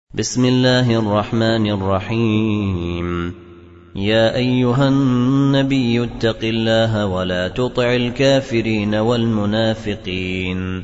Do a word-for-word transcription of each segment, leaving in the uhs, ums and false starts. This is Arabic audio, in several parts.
بسم الله الرحمن الرحيم. يا أيها النبي اتق الله ولا تطع الكافرين والمنافقين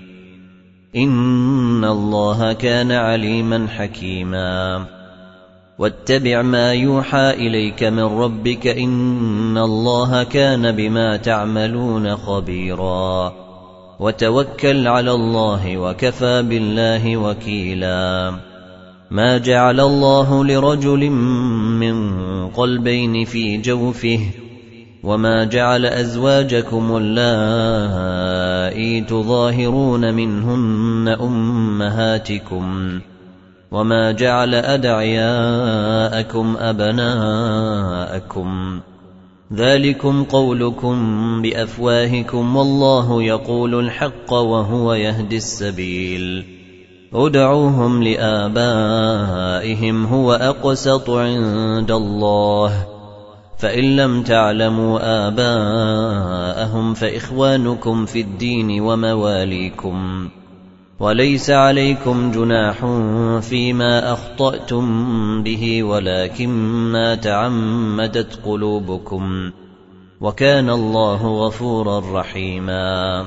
إن الله كان عليما حكيما. واتبع ما يوحى إليك من ربك إن الله كان بما تعملون خبيرا. وتوكل على الله وكفى بالله وكيلا. ما جعل الله لرجل من قلبين في جوفه وما جعل أزواجكم اللائي تظاهرون منهن أمهاتكم وما جعل أدعياءكم أبناءكم ذلكم قولكم بأفواهكم والله يقول الحق وهو يهدي السبيل. ادعوهم لآبائهم هو أقسط عند الله فإن لم تعلموا آباءهم فإخوانكم في الدين ومواليكم وليس عليكم جناح فيما أخطأتم به ولكن ما تعمدت قلوبكم وكان الله غفورا رحيما.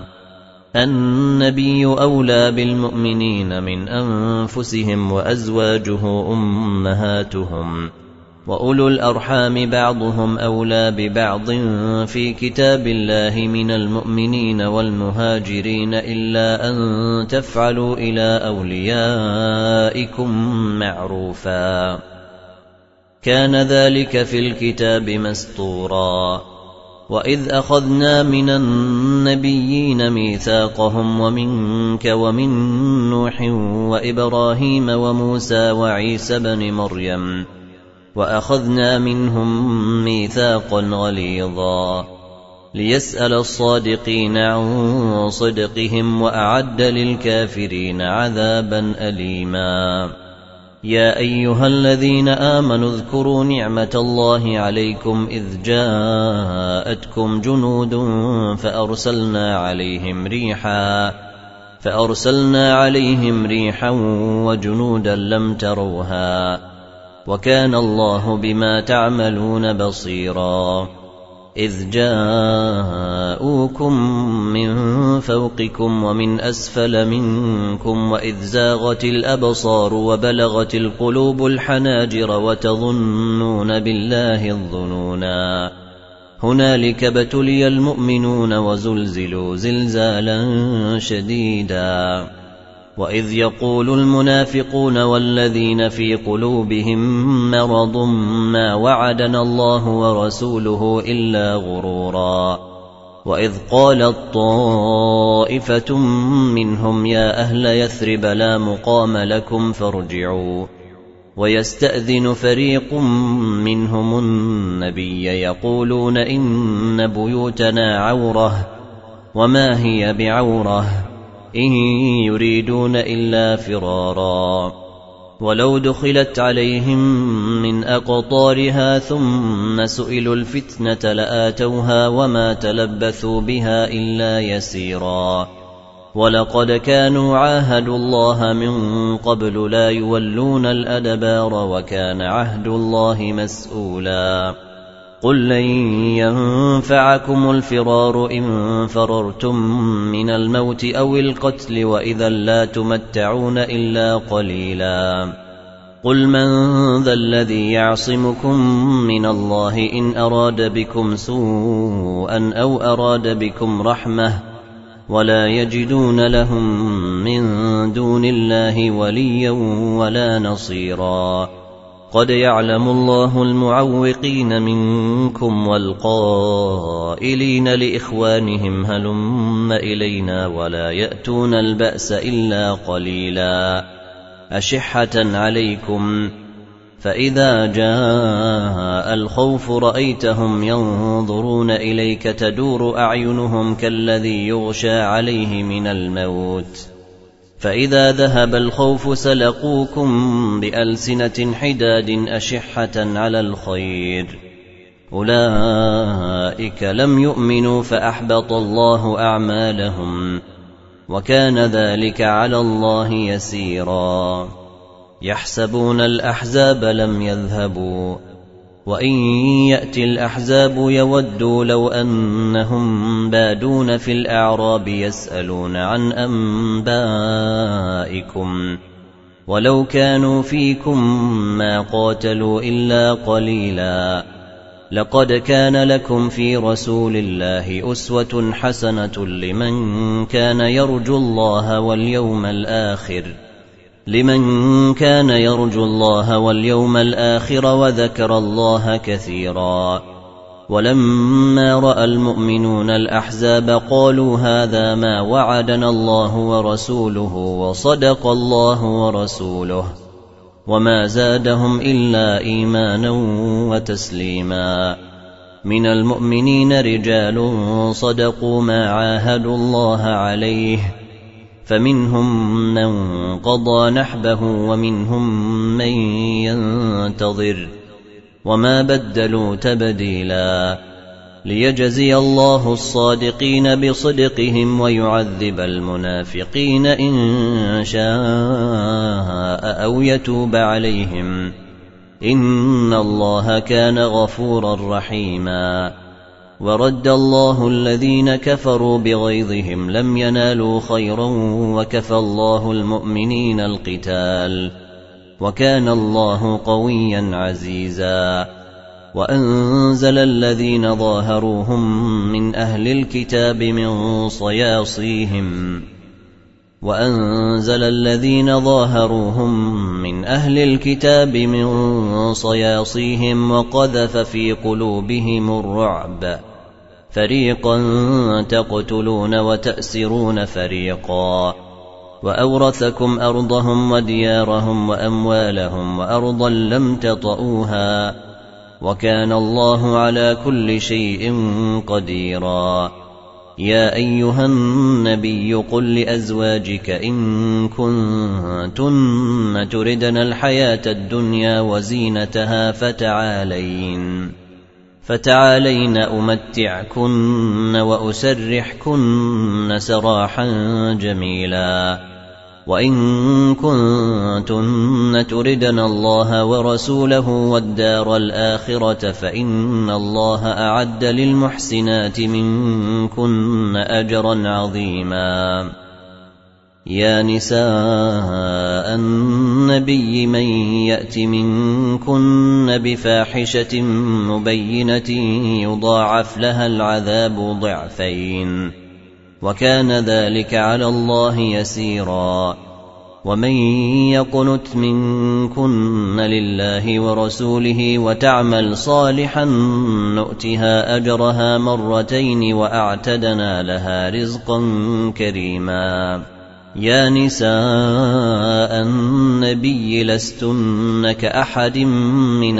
النبي أولى بالمؤمنين من أنفسهم وأزواجه أمهاتهم وأولو الأرحام بعضهم أولى ببعض في كتاب الله من المؤمنين والمهاجرين إلا أن تفعلوا إلى أوليائكم معروفا كان ذلك في الكتاب مسطورا. وإذ أخذنا من النبيين ميثاقهم ومنك ومن نوح وإبراهيم وموسى وعيسى بن مريم وأخذنا منهم ميثاقا غليظا ليسأل الصادقين عن صدقهم وأعد للكافرين عذابا أليما. يا أيها الذين آمنوا اذكروا نعمة الله عليكم إذ جاءتكم جنود فأرسلنا عليهم ريحا فأرسلنا عليهم ريحا وجنودا لم تروها وكان الله بما تعملون بصيرا. إذ جاءوكم من فوقكم ومن أسفل منكم وإذ زاغت الأبصار وبلغت القلوب الحناجر وتظنون بالله الظنونا هنالك ابتلي المؤمنون وزلزلوا زلزالا شديدا. وإذ يقول المنافقون والذين في قلوبهم مرض ما وعدنا الله ورسوله إلا غرورا. وإذ قالت طائفة منهم يا أهل يثرب لا مقام لكم فارجعوا ويستأذن فريق منهم النبي يقولون إن بيوتنا عورة وما هي بعورة إن يريدون إلا فرارا. ولو دخلت عليهم من أقطارها ثم سئلوا الفتنة لآتوها وما تلبثوا بها إلا يسيرا. ولقد كانوا عاهدوا الله من قبل لا يولون الأدبار وكان عهد الله مسؤولا. قل لن ينفعكم الفرار إن فررتم من الموت أو القتل وإذا لا تمتعون إلا قليلا. قل من ذا الذي يعصمكم من الله إن أراد بكم سوءا أو أراد بكم رحمة ولا يجدون لهم من دون الله وليا ولا نصيرا. قد يعلم الله المعوقين منكم والقائلين لإخوانهم هلم إلينا ولا يأتون البأس إلا قليلا أشحة عليكم فإذا جاء الخوف رأيتهم ينظرون إليك تدور أعينهم كالذي يغشى عليه من الموت فإذا ذهب الخوف سلقوكم بألسنة حداد أشحة على الخير أولئك لم يؤمنوا فأحبط الله أعمالهم وكان ذلك على الله يسيرا. يحسبون الأحزاب لم يذهبوا وإن يأتي الأحزاب يودوا لو أنهم بادون في الأعراب يسألون عن أنبائكم ولو كانوا فيكم ما قاتلوا إلا قليلا لقد كان لكم في رسول الله أسوة حسنة لمن كان يرجو الله واليوم الآخر لمن كان يرجو الله واليوم الآخر وذكر الله كثيرا ولما رأى المؤمنون الأحزاب قالوا هذا ما وعدنا الله ورسوله وصدق الله ورسوله وما زادهم إلا إيمانا وتسليما. من المؤمنين رجال صدقوا ما عاهدوا الله عليه فمنهم من قضى نحبه ومنهم من ينتظر وما بدلوا تبديلا ليجزي الله الصادقين بصدقهم ويعذب المنافقين إن شاء أو يتوب عليهم إن الله كان غفورا رحيما. ورد الله الذين كفروا بغيظهم لم ينالوا خيرا وكفى الله المؤمنين القتال وكان الله قويا عزيزا. وأنزل الذين ظاهروهم من أهل الكتاب من صياصيهم وأنزل الذين ظاهروهم من أهل الكتاب من صياصيهم وقذف في قلوبهم الرعب فريقا تقتلون وتأسرون فريقا وأورثكم أرضهم وديارهم وأموالهم وأرضا لم تطئوها وكان الله على كل شيء قديرا. يا أيها النبي قل لأزواجك إن كنتن تردن الحياة الدنيا وزينتها فتعالين فتعالين أمتعكن وأسرحكن سراحا جميلا. وإن كنتن تردن الله ورسوله والدار الآخرة فإن الله أعد للمحسنات منكن أجرا عظيما. يا نساء النبي من يأت منكن بفاحشة مبينة يضاعف لها العذاب ضعفين وكان ذلك على الله يسيرا. ومن يقنت منكن لله ورسوله وتعمل صالحا نؤتها أجرها مرتين وأعتدنا لها رزقا كريما. يا نساء النبي لستن كأحد من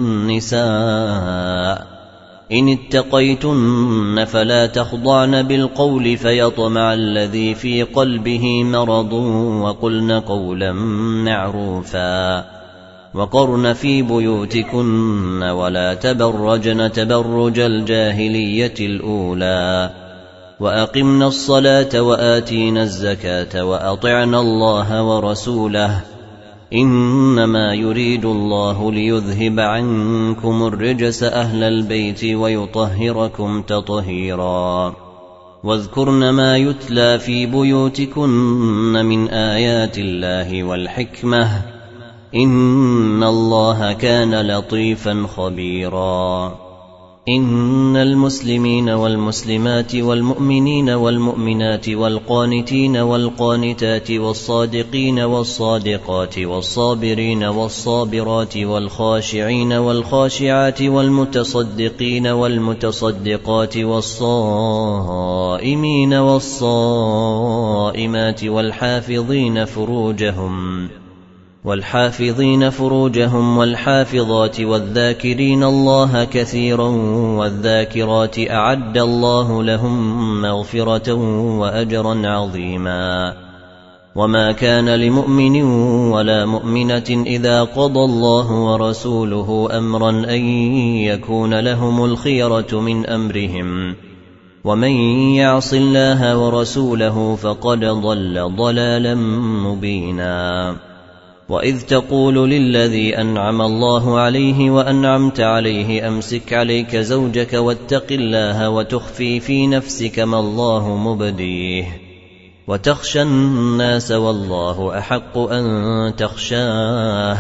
النساء إن اتقيتن فلا تخضعن بالقول فيطمع الذي في قلبه مرض وقلن قولا معروفا وقرن في بيوتكن ولا تبرجن تبرج الجاهلية الأولى وأقمنا الصلاة وآتينا الزكاة وأطعنا الله ورسوله إنما يريد الله ليذهب عنكم الرجس أهل البيت ويطهركم تطهيرا. واذكرن ما يتلى في بيوتكن من آيات الله والحكمة إن الله كان لطيفا خبيرا. إن المسلمين والمسلمات والمؤمنين والمؤمنات والقانتين والقانتات والصادقين والصادقات والصابرين والصابرات والخاشعين والخاشعات والمتصدقين والمتصدقات والصائمين والصائمات والحافظين فروجهم والحافظين فروجهم والحافظات والذاكرين الله كثيرا والذاكرات أعد الله لهم مغفرة وأجرا عظيما. وما كان لمؤمن ولا مؤمنة إذا قضى الله ورسوله أمرا أن يكون لهم الخيرة من أمرهم ومن يعص الله ورسوله فقد ضل ضلالا مبينا. وإذ تقول للذي أنعم الله عليه وأنعمت عليه أمسك عليك زوجك واتق الله وتخفي في نفسك ما الله مبديه وتخشى الناس والله أحق أن تخشاه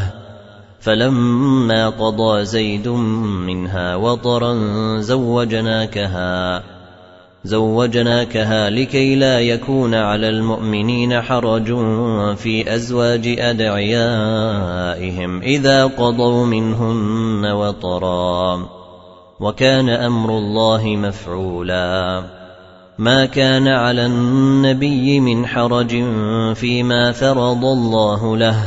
فلما قضى زيد منها وطرا زوجناكها زوجناكها لكي لا يكون على المؤمنين حرج في أزواج أدعيائهم إذا قضوا منهن وطرا وكان أمر الله مفعولا ما كان على النبي من حرج فيما فرض الله له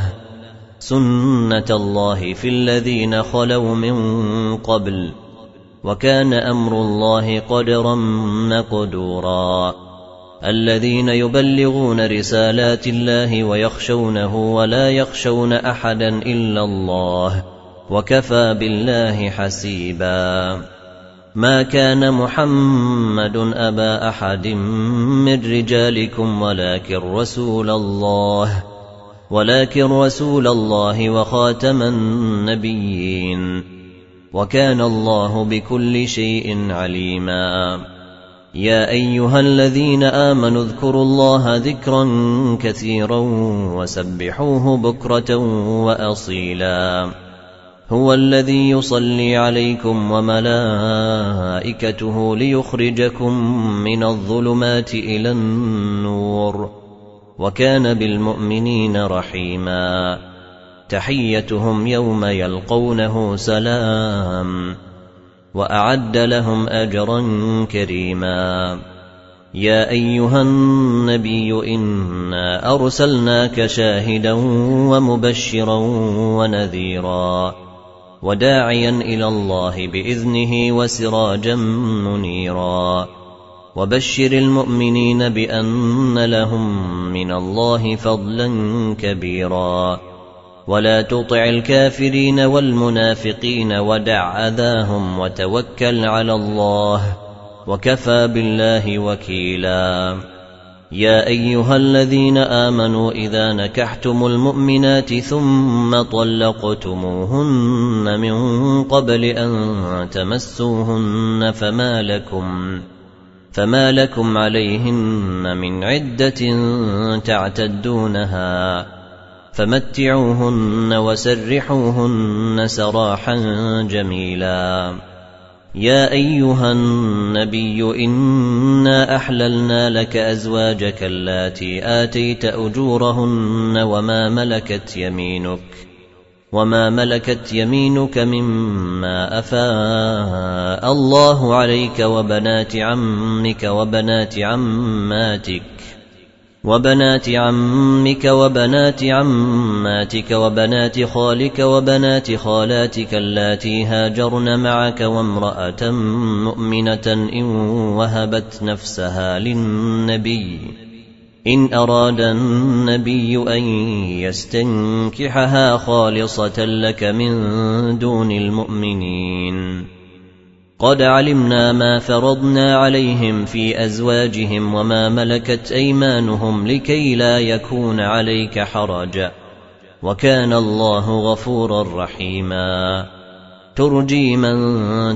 سنة الله في الذين خلوا من قبل وكان أمر الله قدرا مقدورا الذين يبلغون رسالات الله ويخشونه ولا يخشون أحدا إلا الله وكفى بالله حسيبا ما كان محمد أبا أحد من رجالكم ولكن رسول الله ولكن رسول الله وخاتم النبيين وكان الله بكل شيء عليما يا أيها الذين آمنوا اذكروا الله ذكرا كثيرا وسبحوه بكرة وأصيلا هو الذي يصلي عليكم وملائكته ليخرجكم من الظلمات إلى النور وكان بالمؤمنين رحيما تحيتهم يوم يلقونه سلام وأعد لهم أجرا كريما يا أيها النبي إنا أرسلناك شاهدا ومبشرا ونذيرا وداعيا إلى الله بإذنه وسراجا منيرا وبشر المؤمنين بأن لهم من الله فضلا كبيرا ولا تطع الكافرين والمنافقين ودع أذاهم وتوكل على الله وكفى بالله وكيلا يا أيها الذين آمنوا إذا نكحتم المؤمنات ثم طلقتموهن من قبل أن تمسوهن فما لكم فما لكم عليهن من عدة تعتدونها فمتعوهن وسرحوهن سراحا جميلا يا أيها النبي إنا أحللنا لك أزواجك اللاتي آتيت أجورهن وما ملكت يمينك وما ملكت يمينك مما أفاء الله عليك وبنات عمك وبنات عماتك وبنات عمك وبنات عماتك وبنات خالك وبنات خالاتك اللاتي هاجرن معك وامرأة مؤمنة إن وهبت نفسها للنبي إن أراد النبي أن يستنكحها خالصة لك من دون المؤمنين قد علمنا ما فرضنا عليهم في أزواجهم وما ملكت أيمانهم لكي لا يكون عليك حرج وكان الله غفورا رحيما ترجي من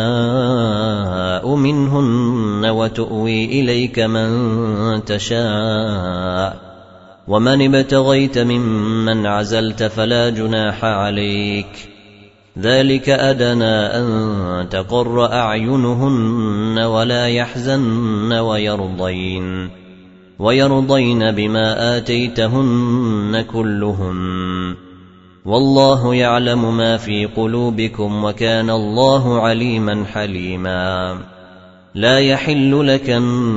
تشاء منهن وتؤوي إليك من تشاء ومن ابتغيت ممن عزلت فلا جناح عليك ذلك أدنى أن تقر أعينهن ولا يحزن ويرضين ويرضين بما آتيتهن كلهم والله يعلم ما في قلوبكم وكان الله عليما حليما لا يحل لك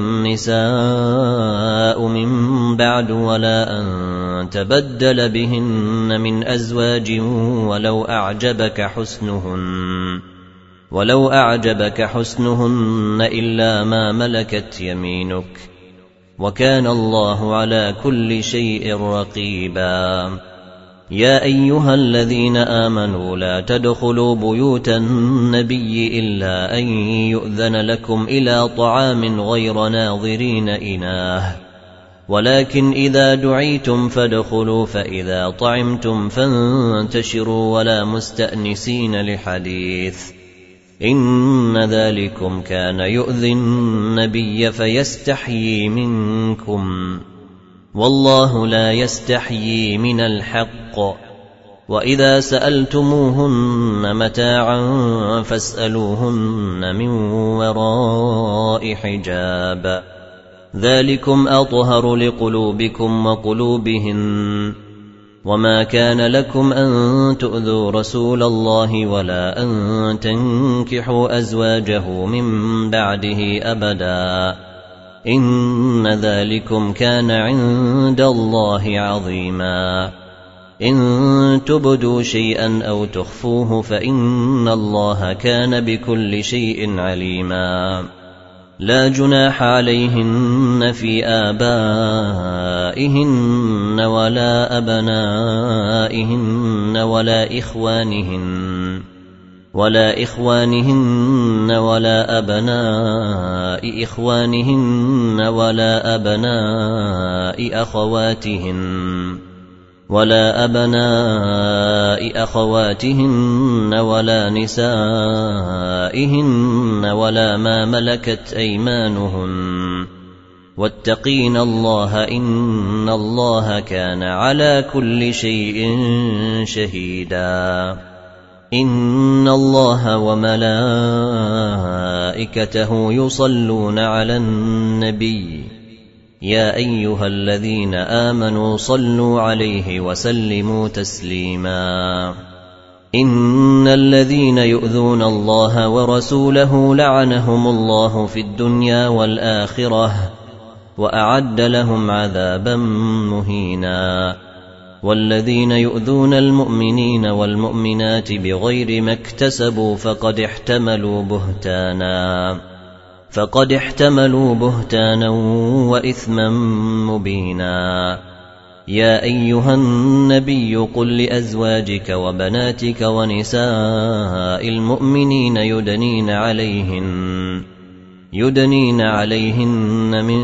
النساء من بعد ولا أن تبدل بهن من أزواج ولو أعجبك حسنهن ولو أعجبك حسنهن إلا ما ملكت يمينك وكان الله على كل شيء رقيبا يا أيها الذين آمنوا لا تدخلوا بيوت النبي إلا أن يؤذن لكم إلى طعام غير ناظرين إناه ولكن إذا دعيتم فادخلوا فإذا طعمتم فانتشروا ولا مستأنسين لحديث إن ذلكم كان يؤذي النبي فيستحيي منكم والله لا يستحيي من الحق وإذا سألتموهن متاعا فاسألوهن من وراء حجاب ذلكم أطهر لقلوبكم وقلوبهن وما كان لكم أن تؤذوا رسول الله ولا أن تنكحوا أزواجه من بعده أبدا إن ذلكم كان عند الله عظيما إن تبدوا شيئا أو تخفوه فإن الله كان بكل شيء عليما لا جناح عليهن في آبائهن ولا أبنائهن ولا إخوانهن ولا إخوانهن ولا أبناء إخوانهن ولا أبناء أخواتهن ولا أبناء أخواتهن ولا نسائهن ولا ما ملكت أيمانهن واتقين الله إن الله كان على كل شيء شهيدا إن الله وملائكته يصلون على النبي يا أيها الذين آمنوا صلوا عليه وسلموا تسليما إن الذين يؤذون الله ورسوله لعنهم الله في الدنيا والآخرة وأعد لهم عذابا مهينا والذين يؤذون المؤمنين والمؤمنات بغير ما اكتسبوا فقد احتملوا بهتانا فقد احتملوا بهتانا وإثما مبينا يا أيها النبي قل لأزواجك وبناتك ونساء المؤمنين يدنين عليهن يدنين عليهن من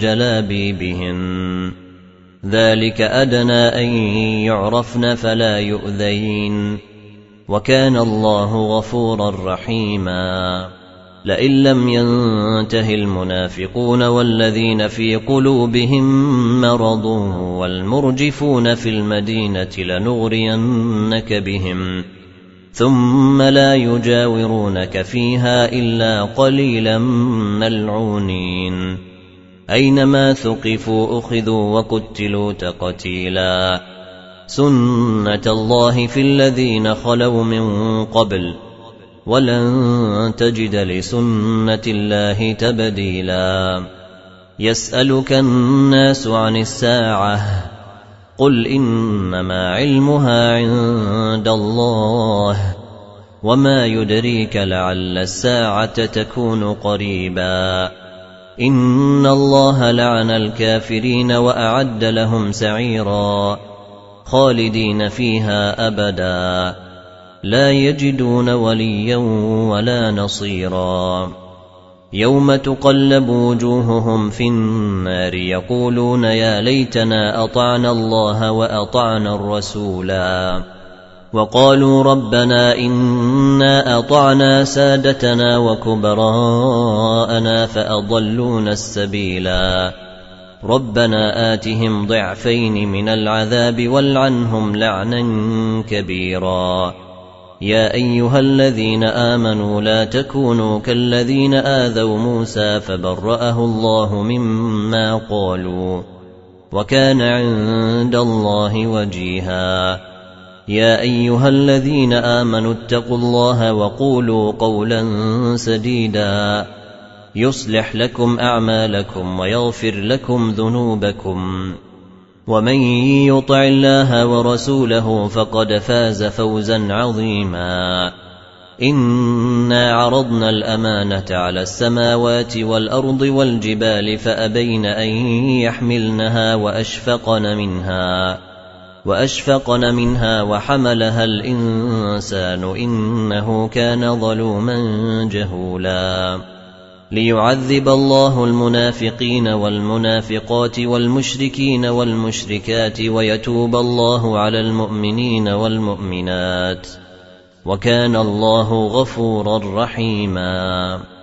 جلابيبهن ذلك أدنى أن يعرفن فلا يؤذين وكان الله غفورا رحيما لئن لم ينته المنافقون والذين في قلوبهم مرض والمرجفون في المدينة لنغرينك بهم ثم لا يجاورونك فيها إلا قليلا ملعونين أينما ثقفوا أخذوا وقتلوا تقتيلا سنة الله في الذين خلوا من قبل ولن تجد لسنة الله تبديلا يسألك الناس عن الساعة قل إنما علمها عند الله وما يدريك لعل الساعة تكون قريبا إن الله لعن الكافرين وأعد لهم سعيرا خالدين فيها أبدا لا يجدون وليا ولا نصيرا يوم تقلب وجوههم في النار يقولون يا ليتنا أطعنا الله وأطعنا الرسولا وقالوا ربنا إنا أطعنا سادتنا وكبراءنا فأضلونا السبيلا ربنا آتهم ضعفين من العذاب والعنهم لعنا كبيرا يا أيها الذين آمنوا لا تكونوا كالذين آذوا موسى فبرأه الله مما قالوا وكان عند الله وجيها يا أيها الذين آمنوا اتقوا الله وقولوا قولا سديدا يصلح لكم أعمالكم ويغفر لكم ذنوبكم ومن يطع الله ورسوله فقد فاز فوزا عظيما إنا عرضنا الأمانة على السماوات والأرض والجبال فأبين أن يحملنها وأشفقن منها وأشفقن منها وحملها الإنسان إنه كان ظلوما جهولا ليعذب الله المنافقين والمنافقات والمشركين والمشركات ويتوب الله على المؤمنين والمؤمنات وكان الله غفورا رحيما.